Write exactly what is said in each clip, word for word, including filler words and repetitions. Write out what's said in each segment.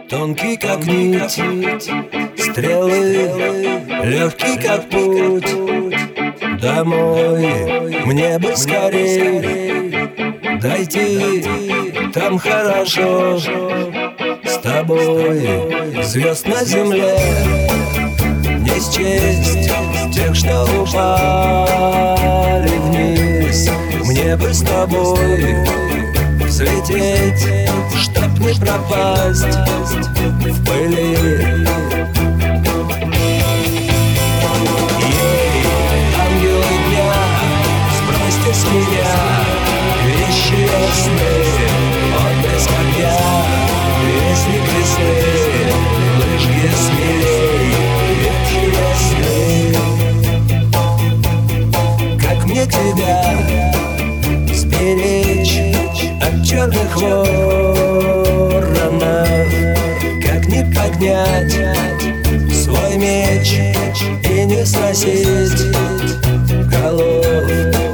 Тонкий как нить, стрелы, легкий как путь. Домой мне бы скорей дойти, там хорошо с тобой. Звезд на земле не счесть, тех, что упали вниз. Мне бы с тобой взлететь, чтоб не пропасть в пыли. Ей, ангелы дня, сбросьте с меня вещи ясные, отблеск огня, песни крестные, лыжьи смелей, ветхие сны. Как мне тебя сберечь от черных воронов? Как не поднять свой меч и не сносить голов?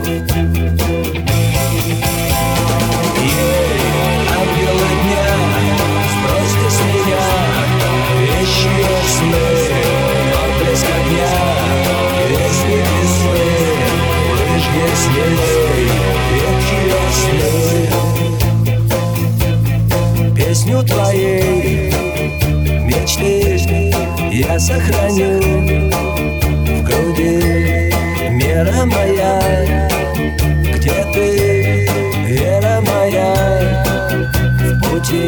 Ей, ангелы дня, сбросьте с меня вещи ясные, отблеск огня, песни весны, лыжьи смелей, ветхие сны. Песню твоей мечты я сохраню в груди. Мера моя, где ты, вера моя в пути.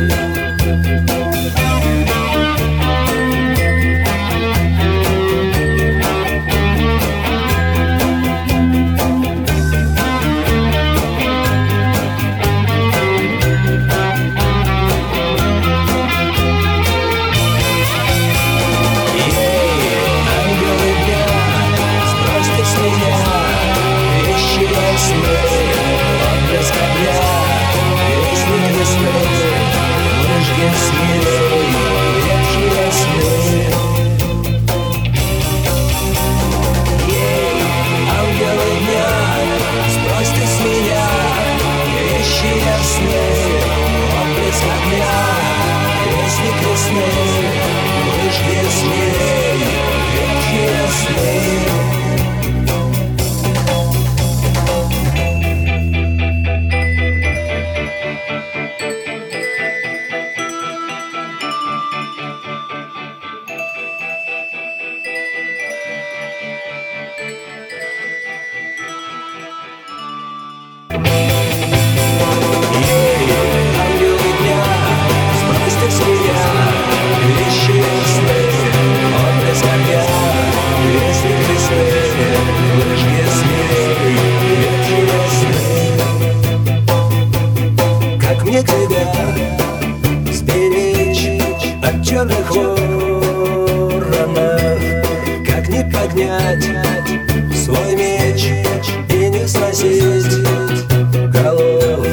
Как мне тебя сберечь от черных воронов? Как не поднять свой меч и не сносить голов?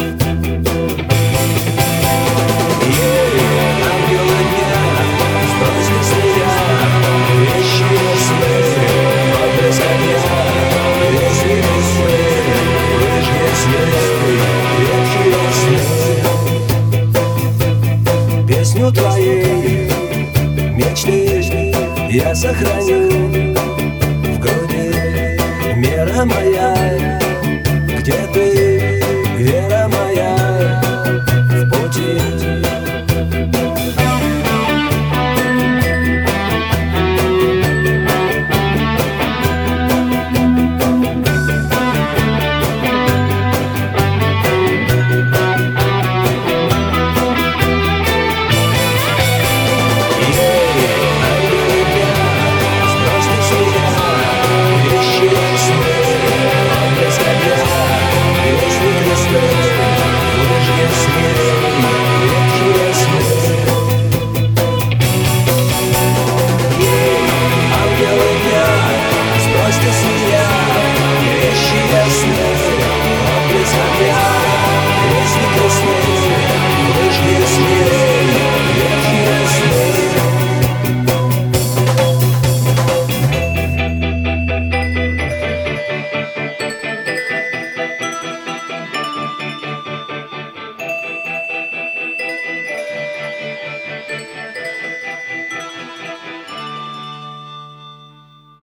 Ей, ангелы дня, сбросьте с меня вещи ясные, отблеск огня, песни весны, лыжьи смелей, ветхие сны. Песню твоей мечты я сохраню в груди. Мера моя, где ты, вера моя в пути.